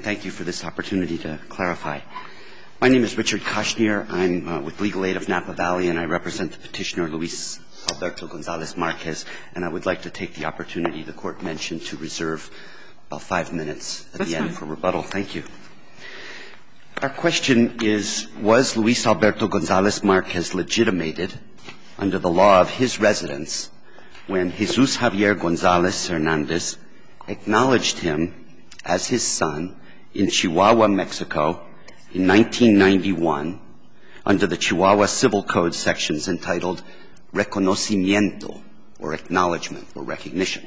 thank you for this opportunity to clarify. My name is Richard Koshnier. I'm with Legal Aid of Napa Valley, and I represent the petitioner Luis Alberto Gonzalez-Marquez, and I would like to take the opportunity the Court mentioned to reserve about 5 minutes at the end for rebuttal. Thank you. Our question is, was Luis Alberto Gonzalez-Marquez legitimated under the law of his residence when Jesus Javier Gonzalez Hernandez acknowledged him as his son in Chihuahua, Mexico in 1991 under the Chihuahua Civil Code sections entitled Reconocimiento, or acknowledgement or recognition.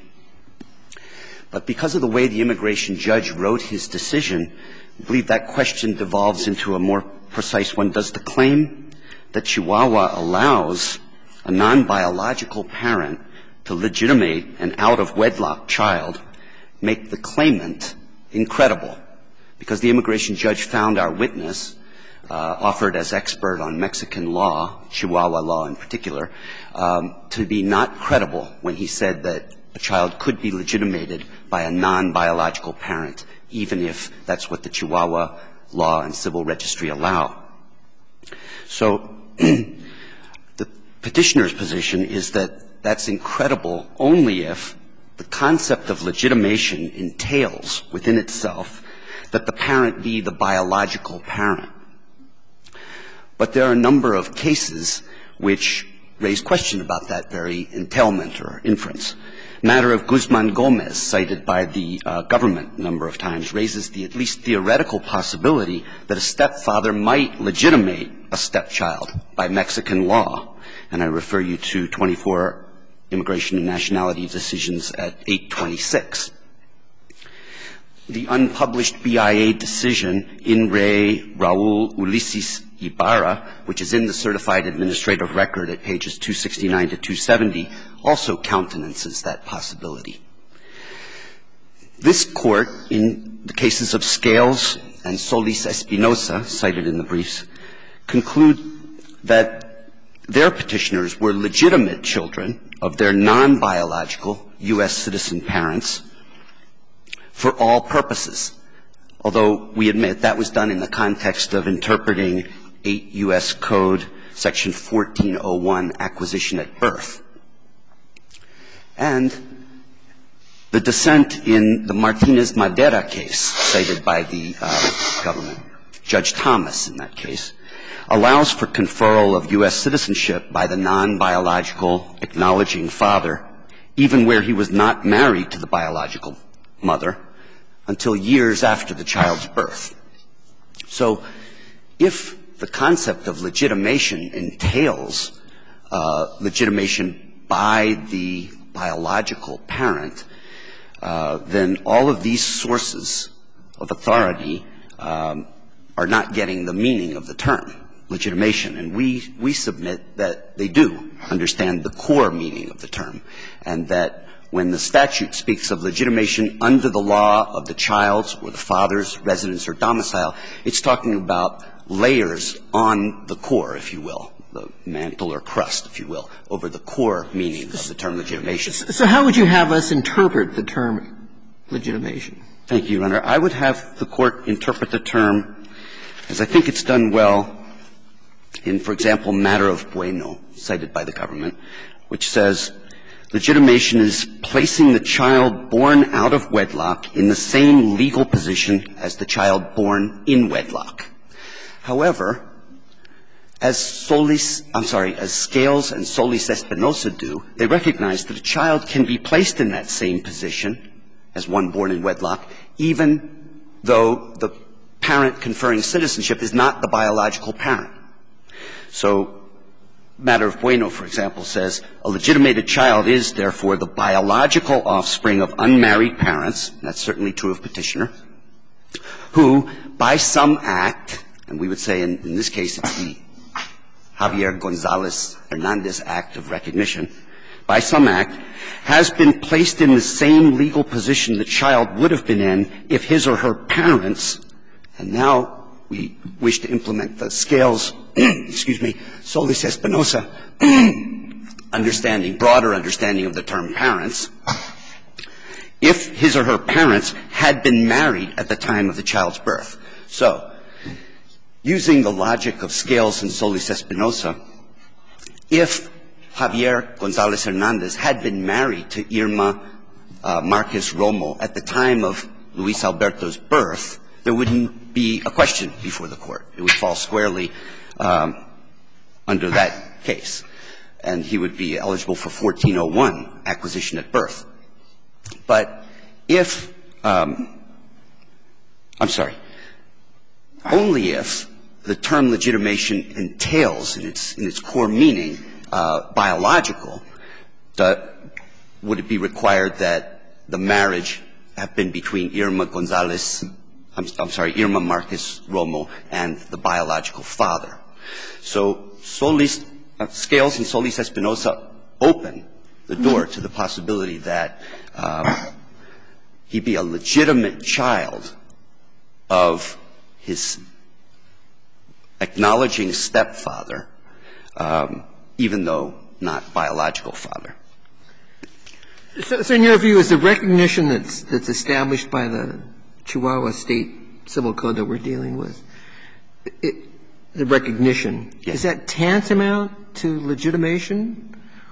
But because of the way the immigration judge wrote his decision, I believe that question devolves into a more precise one. Does the claim that Chihuahua allows a non-biological parent to legitimate an out-of-wedlock child make the claimant incredible? Because the immigration judge found our witness, offered as expert on Mexican law, Chihuahua law in particular, to be not credible when he said that a child could be legitimated by a non-biological parent, even if that's what the Chihuahua law and civil registry allow. So the petitioner's position is that that's incredible only if the concept of legitimation entails within itself that the parent be the biological parent. But there are a number of cases which raise question about that very entailment or inference. Matter of Guzman Gomez, cited by the government a number of times, raises the at least theoretical possibility that a stepfather might legitimate a stepchild by Mexican law. And I refer you to 24 Immigration and Nationality Decisions at 826. The unpublished BIA decision in re Raul Ulises Ibarra, which is in the certified administrative record at pages 269 to 270, also countenances that possibility. This Court, in the cases of Scales and Solis Espinosa, cited in the briefs, conclude that their petitioners were legitimate children of their non-biological U.S. citizen parents for all purposes, although we admit that was done in the context of interpreting 8 U.S. Code Section 1401, acquisition at birth. And the dissent in the Martinez-Madera case, cited by the government, Judge Thomas in that case, allows for conferral of U.S. citizenship by the non-biological acknowledging father, even where he was not married to the biological mother, until years after the child's birth. So if the concept of legitimation entails legitimation by the biological parent, then all of these sources of authority are not getting the meaning of the term legitimation. And we submit that they do understand the core meaning of the term, and that when the statute speaks of legitimation under the law of the child's or the father's residence or domicile, it's talking about layers on the core, if you will, the mantle or crust, if you will, over the core meaning of the term legitimation. So how would you have us interpret the term legitimation? Thank you, Your Honor. I would have the Court interpret the term, as I think it's done well in, for example, Matter of Bueno, cited by the government, which says, legitimation is placing the child born out of wedlock in the same legal position as the child born in wedlock. However, as Scales and Solis Espinosa do, they recognize that a child can be placed in that same position as one born in wedlock, even though the parent conferring citizenship is not the biological parent. So Matter of Bueno, for example, says a legitimated child is, therefore, the biological offspring of unmarried parents, and that's certainly true of petitioner, who, by some act, and we would say in this case it's the Javier Gonzalez Hernandez Act of Recognition, by some act, has been placed in the same legal position the child would have been in if his or her parents, and now we wish to implement the Scales, Solis Espinosa understanding, broader understanding of the term parents, if his or her parents had been married at the time of the child's birth. So, using the logic of Scales and Solis-Espinosa, if Javier Gonzalez Hernandez had been married to Irma Marquez Romo at the time of Luis Alberto's birth, there wouldn't be a question before the court. It would fall squarely under that case, and he would be eligible for 1401 acquisition at birth. But if only if the term legitimation entails in its core meaning biological, would it be required that the marriage have been between Irma Marquez Romo and the biological father. So Scales and Solis-Espinosa open the door to the possibility that he be a legitimate child of his acknowledging stepfather, even though not biological father. So in your view, is the recognition that's established by the Chihuahua State Civil Code that we're dealing with, the recognition, yes, is that tantamount to legitimation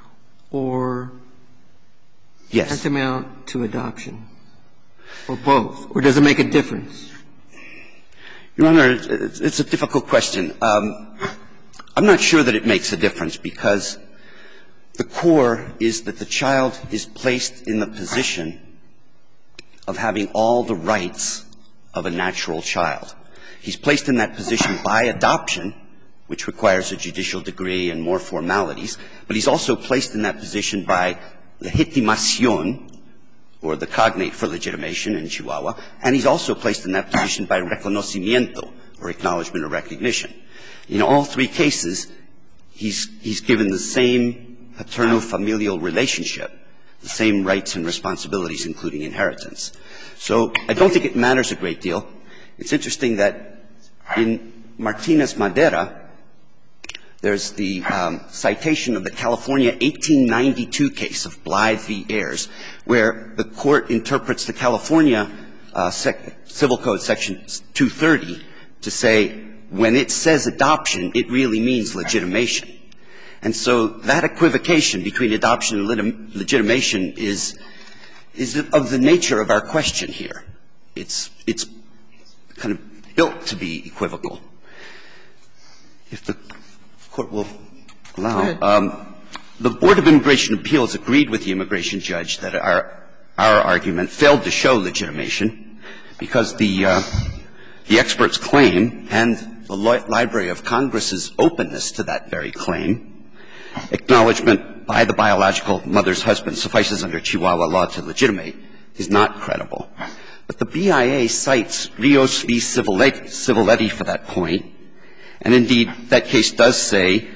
or yes, tantamount to adoption, or both? Or does it make a difference? Your Honor, it's a difficult question. I'm not sure that it makes a difference, because the core is that the child is placed in the position of having all the rights of a natural child. He's placed in that position by adoption, which requires a judicial degree and more formalities, but he's also placed in that position by legitimación, or the cognate for legitimation in Chihuahua, and he's also placed in that position by reconocimiento, or acknowledgement or recognition. In all three cases, he's given the same paterno-familial relationship, the same rights and responsibilities, including inheritance. So I don't think it matters a great deal. It's interesting that in Martinez-Madera, there's the citation of the California 1892 case of Blythe v. Ayers, where the court interprets the California Civil Code Section 230 to say when it says adoption, it really means legitimation. And so that equivocation between adoption and legitimation is of the nature of our question here. It's kind of built to be equivocal. If the Court will allow. The Board of Immigration Appeals agreed with the immigration judge that our argument failed to show legitimation because the expert's claim and the Library of Congress's openness to that very claim, acknowledgement by the biological mother's husband suffices under Chihuahua law to legitimate, is not credible. But the BIA cites Rios v. Civiletti for that point, and indeed that case does say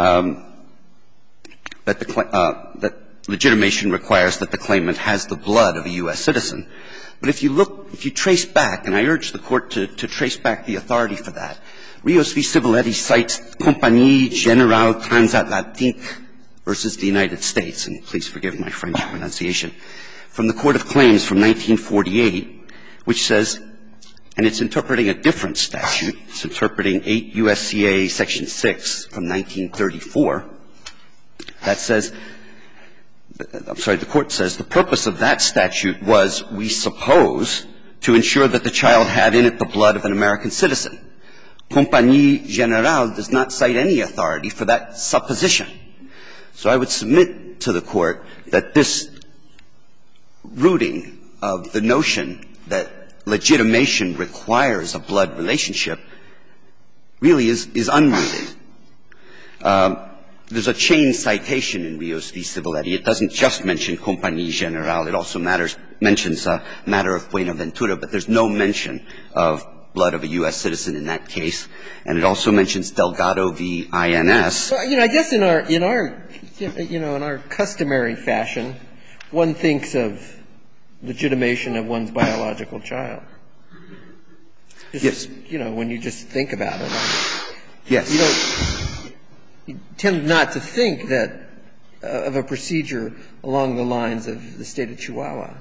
that legitimation requires that the claimant has the blood of a U.S. citizen. But if you trace back, and I urge the Court to trace back the authority for that, Rios v. Civiletti cites Compagnie Générale Transatlantique versus the United States, and please forgive my French pronunciation, from the Court of Claims from 1948, which says, and it's interpreting a different statute, it's interpreting 8 U.S.C.A. Section 6 from 1934, that says, the Court says, the purpose of that statute was, we suppose, to ensure that the child had in it the blood of an American citizen. Compagnie Générale does not cite any authority for that supposition. So I would submit to the Court that this rooting of the notion that legitimation requires a blood relationship really is unrooted. There's a chain citation in Rios v. Civiletti. It doesn't just mention Compagnie Générale. It also mentions a matter of Buenaventura, but there's no mention of blood of a U.S. citizen in that case. And it also mentions Delgado v. INS. Well, I guess in our customary fashion, one thinks of legitimation of one's biological child. Yes. When you just think about it. Yes. You tend not to think that of a procedure along the lines of the State of Chihuahua.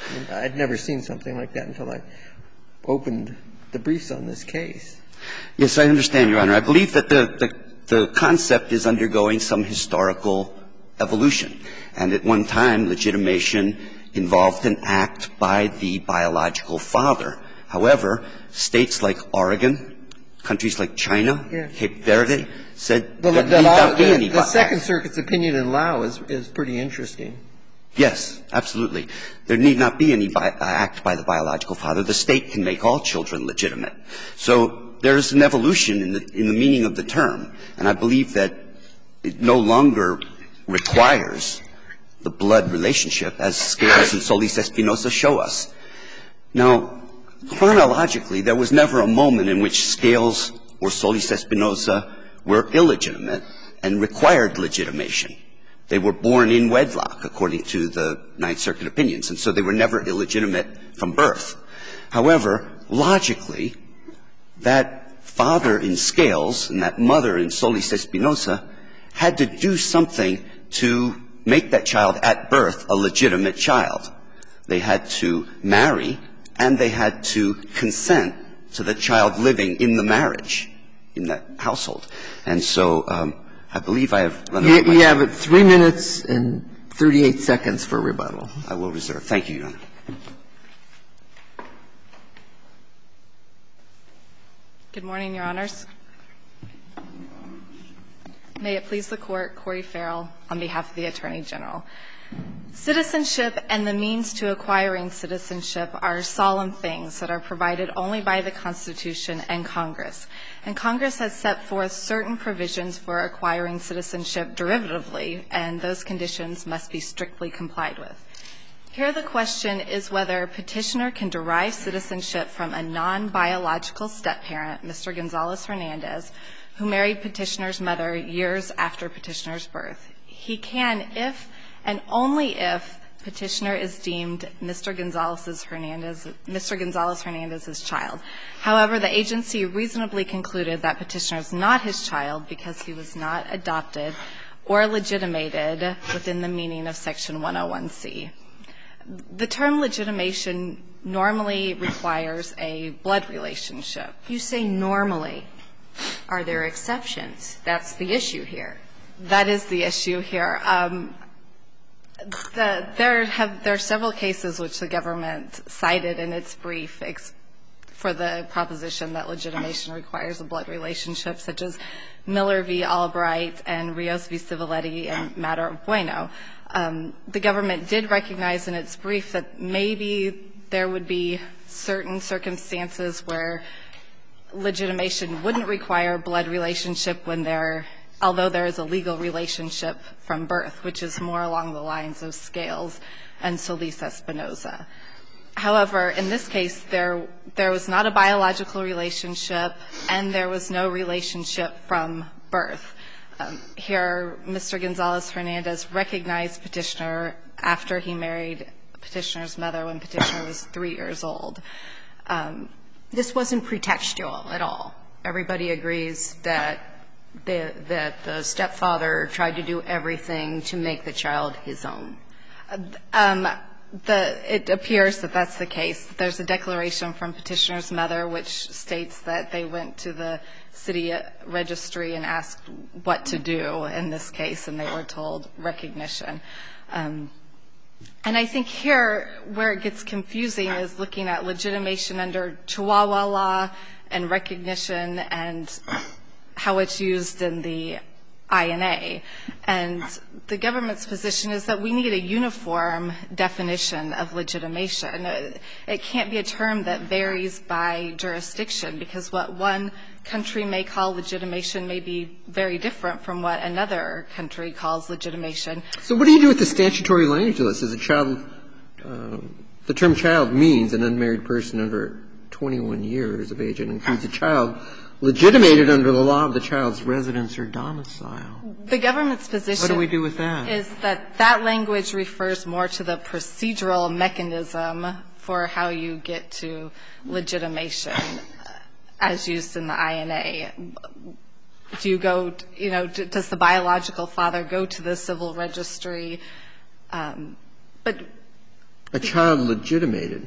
I'd never seen something like that until I opened the briefs on this case. Yes, I understand, Your Honor. I believe that the concept is undergoing some historical evolution. And at one time, legitimation involved an act by the biological father. However, states like Oregon, countries like China, Cape Verde, said there need not be any. The Second Circuit's opinion in Lao is pretty interesting. Yes, absolutely. There need not be any act by the biological father. The state can make all children legitimate. So there's an evolution in the meaning of the term, and I believe that it no longer requires the blood relationship, as Scales and Solis-Espinosa show us. Now, chronologically, there was never a moment in which Scales or Solis-Espinosa were illegitimate and required legitimation. They were born in wedlock, according to the Ninth Circuit opinions, and so they were never illegitimate from birth. However, logically, that father in Scales and that mother in Solis-Espinosa had to do something to make that child at birth a legitimate child. They had to marry, and they had to consent to the child living in the marriage, in that household. And so I believe I have run over my time. You have 3 minutes and 38 seconds for rebuttal. I will reserve. Thank you, Your Honor. Good morning, Your Honors. May it please the Court, Corey Farrell, on behalf of the Attorney General. Citizenship and the means to acquiring citizenship are solemn things that are provided only by the Constitution and Congress. And Congress has set forth certain provisions for acquiring citizenship derivatively, and those conditions must be strictly complied with. Here the question is whether a petitioner can derive citizenship from a non-biological step-parent, Mr. Gonzalez-Hernandez, who married petitioner's mother years after petitioner's birth. He can if and only if petitioner is deemed Mr. Gonzalez-Hernandez's child. However, the agency reasonably concluded that petitioner is not his child because he was not adopted or legitimated within the meaning of Section 101C. The term legitimation normally requires a blood relationship. You say normally. Are there exceptions? That's the issue here. That is the issue here. There are several cases which the government cited in its brief for the proposition that legitimation requires a blood relationship, such as Miller v. Albright and Rios v. Civiletti and Matter of Bueno. The government did recognize in its brief that maybe there would be certain circumstances where legitimation wouldn't require a blood relationship although there is a legal relationship from birth, which is more along the lines of Scales and Solis-Espinosa. However, in this case, there was not a biological relationship and there was no relationship from birth. Here, Mr. Gonzalez-Hernandez recognized petitioner after he married petitioner's mother when petitioner was 3 years old. This wasn't pretextual at all. Everybody agrees that the stepfather tried to do everything to make the child his own. It appears that that's the case. There's a declaration from petitioner's mother which states that they went to the city registry and asked what to do in this case, and they were told recognition. And I think here where it gets confusing is looking at legitimation under Chihuahua law and recognition and how it's used in the INA. And the government's position is that we need a uniform definition of legitimation. It can't be a term that varies by jurisdiction because what one country may call legitimation may be very different from what another country calls legitimation. So what do you do with the statutory language of this? As a child, the term child means an unmarried person under 21 years of age and includes a child legitimated under the law of the child's residence or domicile. The government's position What do we do with that? Is that that language refers more to the procedural mechanism for how you get to legitimation as used in the INA. Do you go, does the biological father go to the civil registry? But A child legitimated.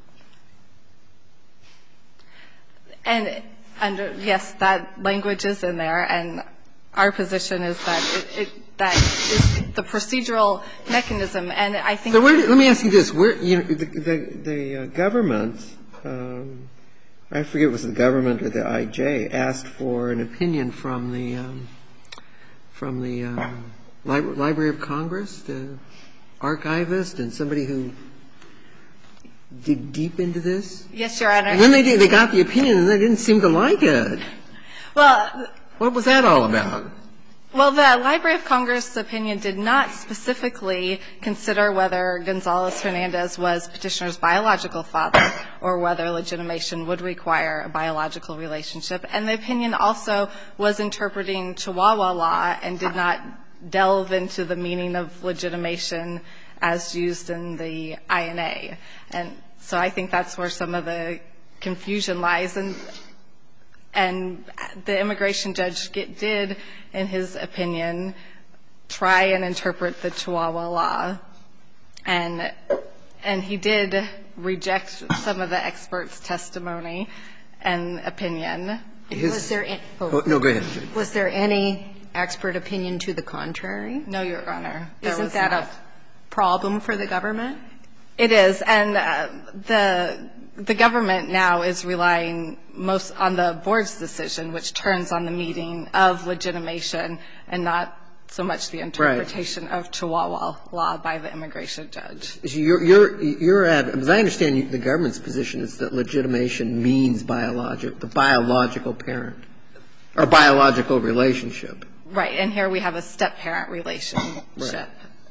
And yes, that language is in there, and our position is that that is the procedural mechanism, and I think. So let me ask you this: the government, I forget if it was the government or the IJ, asked for an opinion from the Library of Congress, the archivist, and somebody who dig deep into this? Yes, Your Honor. And then they got the opinion, and they didn't seem to like it. Well, what was that all about? Well, the Library of Congress opinion did not specifically consider whether Gonzalez-Hernandez was Petitioner's biological father or whether legitimation would require a biological relationship. And the opinion also was interpreting Chihuahua law and did not delve into the meaning of legitimation as used in the INA. And so I think that's where some of the confusion lies. And the immigration judge did, in his opinion, try and interpret the Chihuahua law. And he did reject some of the experts' testimony and opinion. Was there no, go ahead. Was there any expert opinion to the contrary? No, Your Honor. Isn't that a problem for the government? It is. And the government now is relying most on the board's decision, which turns on the meaning of legitimation and not so much the interpretation of Chihuahua law by the immigration judge. As I understand the government's position is that legitimation means the biological parent or biological relationship. Right. And here we have a step-parent relationship. Right.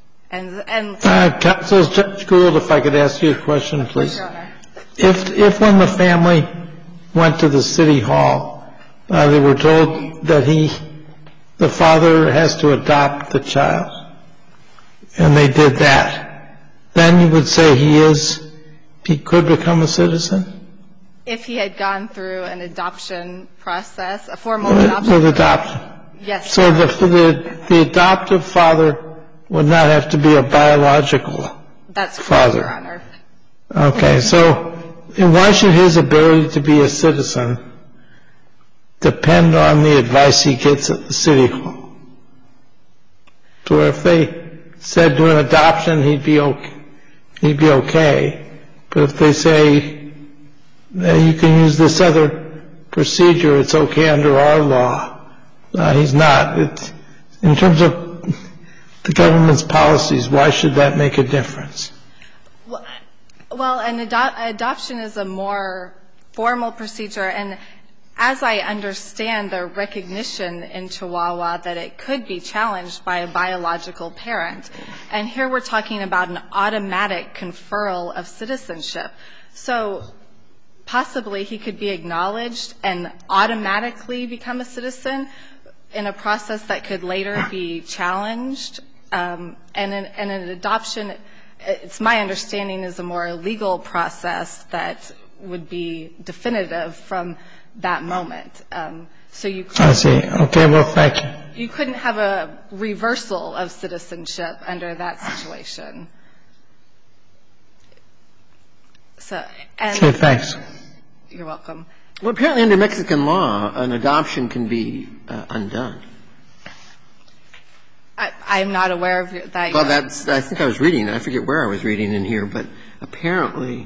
Counsel Judge Gould, if I could ask you a question, please. Your Honor. If when the family went to the city hall, they were told that the father has to adopt the child, and they did that, then you would say he could become a citizen? If he had gone through an adoption process, a formal adoption. With adoption. Yes. So the adoptive father would not have to be a biological father. That's correct, Your Honor. Okay. So why should his ability to be a citizen depend on the advice he gets at the city hall? So if they said do an adoption, he'd be okay. But if they say you can use this other procedure, it's okay under our law, he's not. In terms of the government's policies, why should that make a difference? Well, an adoption is a more formal procedure, and as I understand the recognition in Chihuahua that it could be challenged by a biological parent, and here we're talking about an automatic conferral of citizenship. So possibly he could be acknowledged and automatically become a citizen in a process that could later be challenged. And an adoption, it's my understanding, is a more legal process that would be definitive from that moment. So you couldn't, I see. Okay. Well, thank you. You couldn't have a reversal of citizenship under that situation. Okay, thanks. You're welcome. Well, apparently under Mexican law, an adoption can be undone. I'm not aware of that. Well, I think I was reading, I forget where I was reading in here, but apparently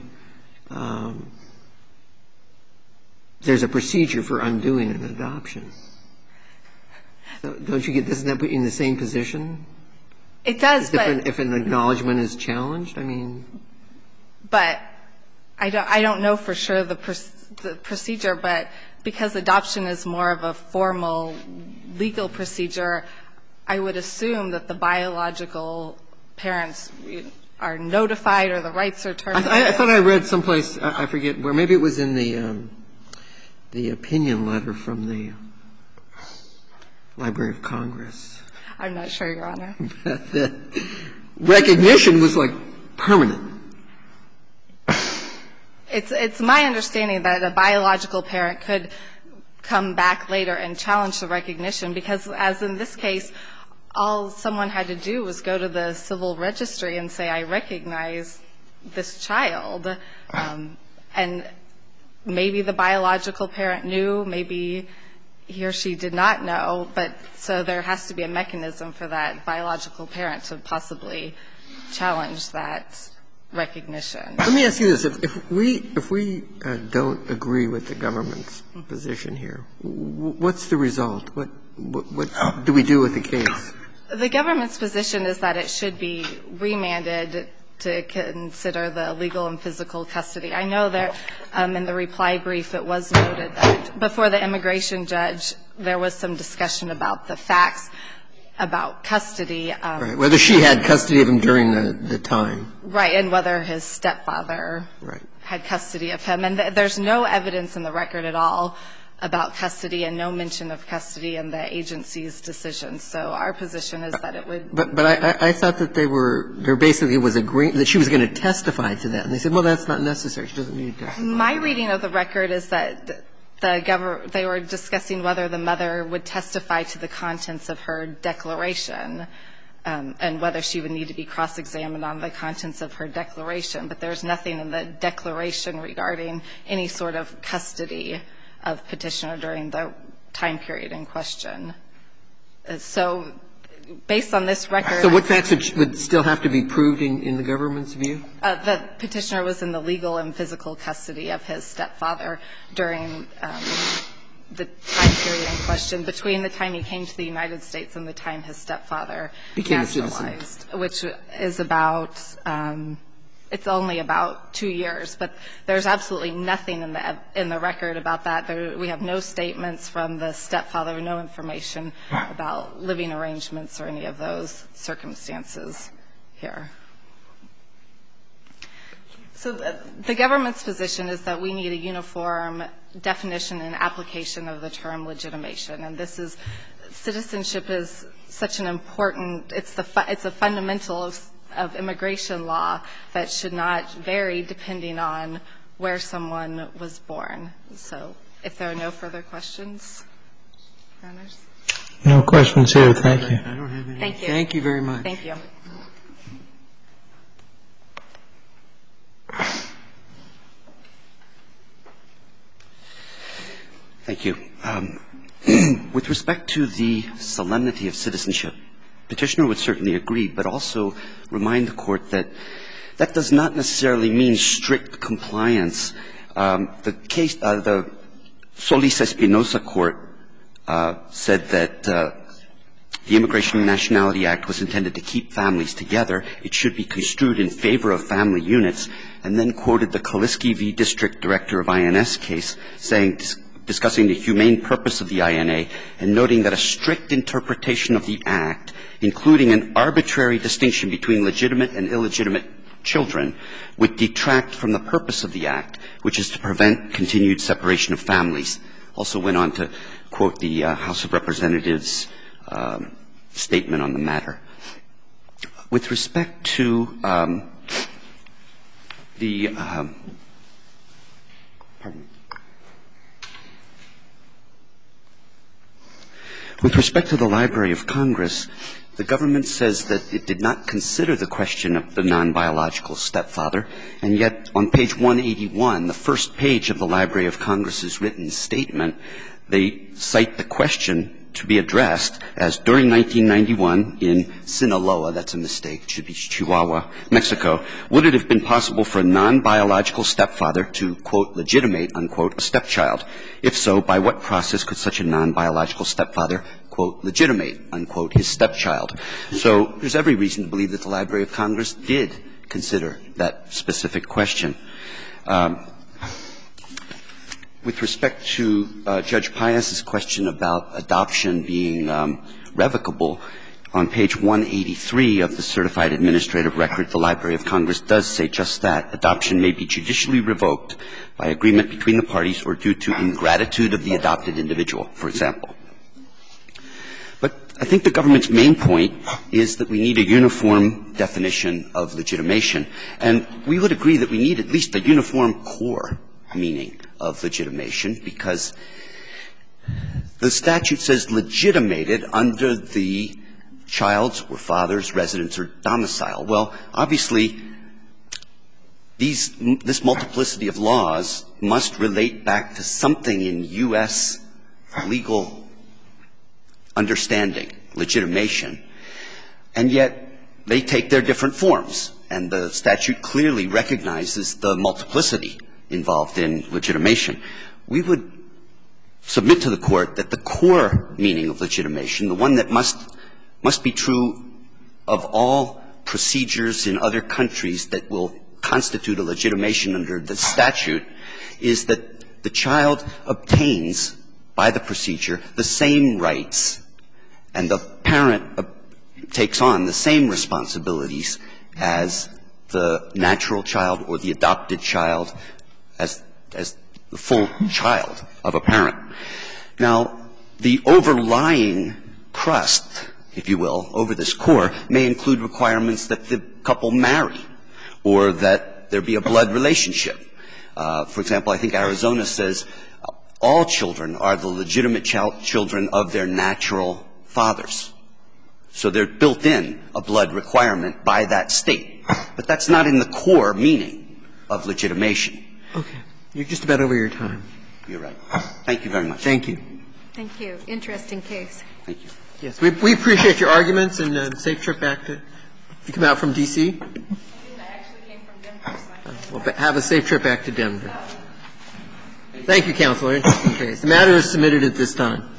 there's a procedure for undoing an adoption. So doesn't that put you in the same position? It does, but if an acknowledgement is challenged, But I don't know for sure the procedure, but because adoption is more of a formal legal procedure, I would assume that the biological parents are notified or the rights are terminated. I thought I read someplace, I forget where, maybe it was in the opinion letter from the Library of Congress. I'm not sure, Your Honor. The recognition was like permanent. It's my understanding that a biological parent could come back later and challenge the recognition because, as in this case, all someone had to do was go to the civil registry and say, I recognize this child. And maybe the biological parent knew, maybe he or she did not know, but so there has to be a mechanism for that biological parent to possibly challenge that recognition. Let me ask you this. If we don't agree with the government's position here, what's the result? What do we do with the case? The government's position is that it should be remanded to consider the legal and physical custody. I know that in the reply brief it was noted that before the immigration judge there was some discussion about the facts about custody. Right. Whether she had custody of him during the time. Right. And whether his stepfather had custody of him. And there's no evidence in the record at all about custody and no mention of custody in the agency's decision. So our position is that it would. But I thought that there basically was agreement that she was going to testify to that. And they said, well, that's not necessary. She doesn't need to testify. My reading of the record is that they were discussing whether the mother would testify to the contents of her declaration and whether she would need to be cross-examined on the contents of her declaration. But there's nothing in the declaration regarding any sort of custody of petitioner during the time period in question. So based on this record. So what facts would still have to be proved in the government's view? The petitioner was in the legal and physical custody of his stepfather during the time period in question, between the time he came to the United States and the time his stepfather became naturalized, which is about it's only about 2 years, but there's absolutely nothing in the record about that. We have no statements from the stepfather, no information about living arrangements or any of those circumstances here. So the government's position is that we need a uniform definition and application of the term legitimation, and this is citizenship is such an important it's a fundamental of immigration law that should not vary depending on where someone was born. So if there are no further questions, Your Honors. No questions here. Thank you. I don't have any. Thank you. Thank you very much. Thank you. Thank you. With respect to the solemnity of citizenship, Petitioner would certainly agree, but also remind the Court that that does not necessarily mean strict compliance. The Solis-Espinosa Court said that the Immigration and Nationality Act was intended to keep families together. It should be construed in favor of family units, and then quoted the Kaliski v. District Director of INS case, discussing the humane purpose of the INA and noting that a strict interpretation of the Act, including an arbitrary distinction between legitimate and illegitimate children, would detract from the purpose of the Act, which is to prevent continued separation of families. Also went on to quote the House of Representatives' statement on the matter. With respect to With respect to the Library of Congress, the government says that it did not consider the question of the non-biological stepfather, and yet on page 181, the first page of the Library of Congress's written statement, they cite the question to be addressed as during 1991 in Sinaloa, that's a mistake, it should be Chihuahua, Mexico, would it have been possible for a non-biological stepfather to, quote, legitimate, unquote, a stepchild? If so, by what process could such a non-biological stepfather, quote, legitimate, unquote, his stepchild? So there's every reason to believe that the Library of Congress did consider that specific question. With respect to Judge Pius's question about adoption being revocable, on page 183 of the certified administrative record, the Library of Congress does say just that. Adoption may be judicially revoked by agreement between the parties or due to ingratitude of the adopted individual, for example. But I think the government's main point is that we need a uniform definition of legitimation. And we would agree that we need at least a uniform core meaning of legitimation, because the statute says legitimated under the child's or father's residence or domicile. Well, obviously, this multiplicity of laws must relate back to something in U.S. legal understanding, legitimation, and yet they take their different forms. And the statute clearly recognizes the multiplicity involved in legitimation. We would submit to the Court that the core meaning of legitimation, the one that must be true of all procedures in other countries that will constitute a legitimation under the statute, is that the child obtains by the procedure the same rights and the parent takes on the same responsibilities as the natural child or the adopted child, as the full child of a parent. Now, the overlying crust, if you will, over this core may include requirements that the couple marry or that there be a blood relationship. For example, I think Arizona says all children are the legitimate children of their natural fathers. So they're built in a blood requirement by that state. But that's not in the core meaning of legitimation. Okay. You're just about over your time. You're right. Thank you very much. Thank you. Thank you. Interesting case. Thank you. Yes, we appreciate your arguments and safe trip back to – you come out from D.C.? I actually came from Denver, so Well, have a safe trip back to Denver. Thank you, Counselor. Interesting case. The matter is submitted at this time.